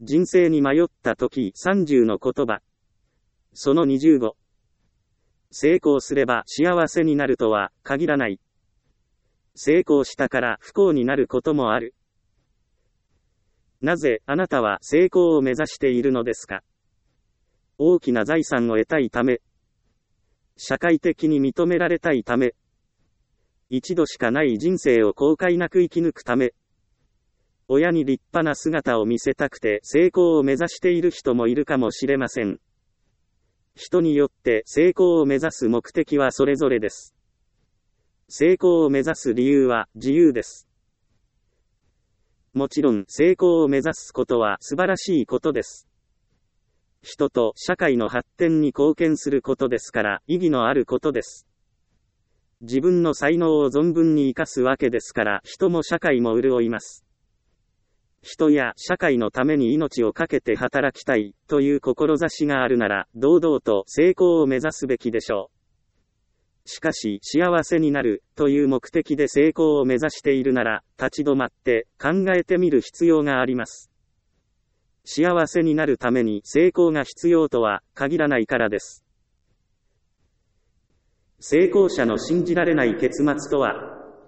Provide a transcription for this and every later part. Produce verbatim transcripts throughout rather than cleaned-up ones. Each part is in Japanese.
人生に迷った時さんじゅうの言葉。そのにじゅうご。成功すれば幸せになるとは限らない。成功したから不幸になることもある。なぜあなたは成功を目指しているのですか？大きな財産を得たいため。社会的に認められたいため。一度しかない人生を後悔なく生き抜くため。親に立派な姿を見せたくて成功を目指している人もいるかもしれません。人によって成功を目指す目的はそれぞれです。成功を目指す理由は自由です。もちろん成功を目指すことは素晴らしいことです。人と社会の発展に貢献することですから意義のあることです。自分の才能を存分に生かすわけですから人も社会も潤います。人や社会のために命を懸けて働きたいという志があるなら堂々と成功を目指すべきでしょう。しかし幸せになるという目的で成功を目指しているなら立ち止まって考えてみる必要があります。幸せになるために成功が必要とは限らないからです。成功者の信じられない結末とは。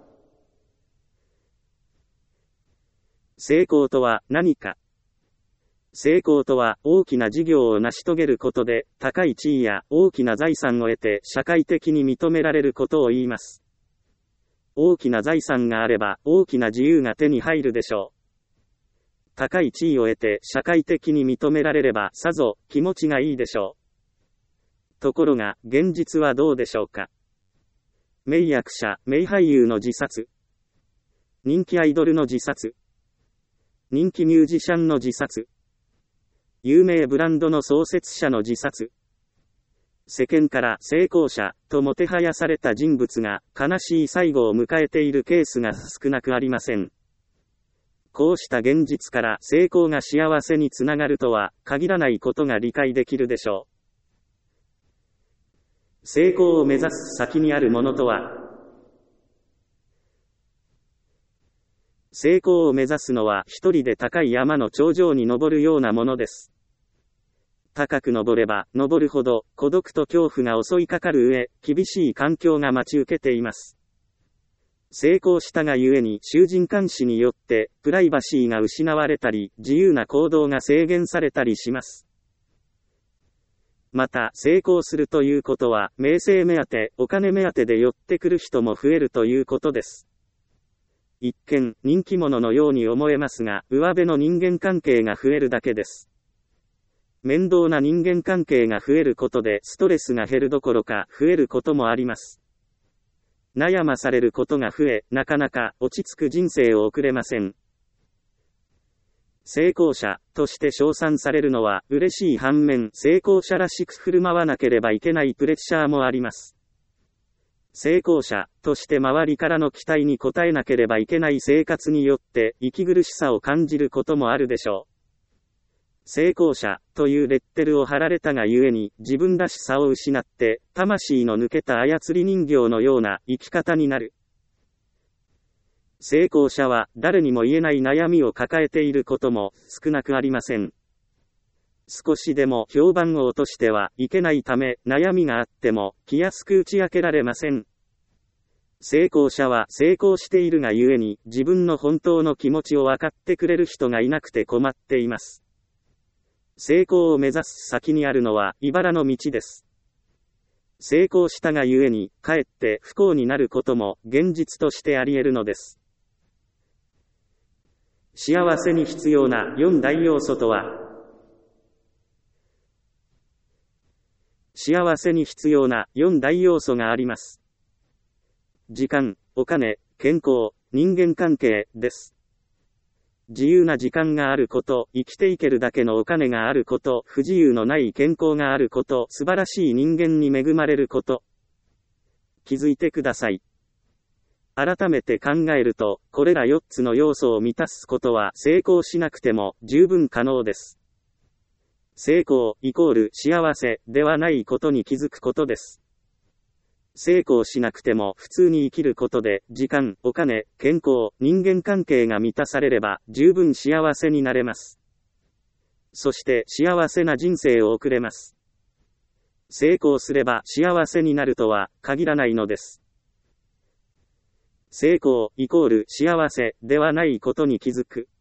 成功とは何か。成功とは大きな事業を成し遂げることで高い地位や大きな財産を得て社会的に認められることを言います。大きな財産があれば大きな自由が手に入るでしょう。高い地位を得て社会的に認められればさぞ気持ちがいいでしょう。ところが現実はどうでしょうか。名役者、名俳優の自殺。人気アイドルの自殺。人気ミュージシャンの自殺。有名ブランドの創設者の自殺。世間から成功者ともてはやされた人物が悲しい最後を迎えているケースが少なくありません。こうした現実から成功が幸せにつながるとは限らないことが理解できるでしょう。成功を目指す先にあるものとは。成功を目指すのは一人で高い山の頂上に登るようなものです。高く登れば登るほど孤独と恐怖が襲いかかる上、厳しい環境が待ち受けています。成功したがゆえに囚人監視によってプライバシーが失われたり自由な行動が制限されたりします。また成功するということは名声目当て、お金目当てで寄ってくる人も増えるということです。一見人気者のように思えますが上辺の人間関係が増えるだけです。面倒な人間関係が増えることでストレスが減るどころか増えることもあります。悩まされることが増え、なかなか落ち着く人生を送れません。成功者として称賛されるのは嬉しい反面、成功者らしく振る舞わなければいけないプレッシャーもあります。成功者として周りからの期待に応えなければいけない生活によって息苦しさを感じることもあるでしょう。成功者というレッテルを貼られたがゆえに自分らしさを失って魂の抜けた操り人形のような生き方になる。成功者は誰にも言えない悩みを抱えていることも少なくありません。少しでも評判を落としてはいけないため悩みがあっても気安く打ち明けられません。成功者は成功しているがゆえに自分の本当の気持ちを分かってくれる人がいなくて困っています。成功を目指す先にあるのは茨の道です。成功したがゆえにかえって不幸になることも現実としてあり得るのです。幸せに必要なよん大要素とは。幸せに必要なよん大要素があります。時間、お金、健康、人間関係です。自由な時間があること、生きていけるだけのお金があること、不自由のない健康があること、素晴らしい人間に恵まれること。気づいてください。改めて考えると、これらよっつの要素を満たすことは成功しなくても十分可能です。成功イコール幸せではないことに気づくことです。成功しなくても普通に生きることで時間、お金、健康、人間関係が満たされれば十分幸せになれます。 そして幸せな人生を送れます。成功すれば幸せになるとは限らないのです。成功イコール幸せではないことに気づく。